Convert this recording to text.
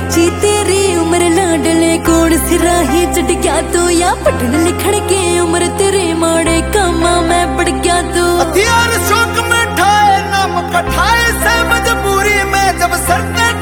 कच्ची तेरी उम्र लाडले कोड़ सिराही चढ़ गया तू या पढ़न लिखण के उम्र तेरे माड़े कामा में बढ़ गया तू हथियार शौक में ठाए नाम कठाए से मजबूरी में जब सर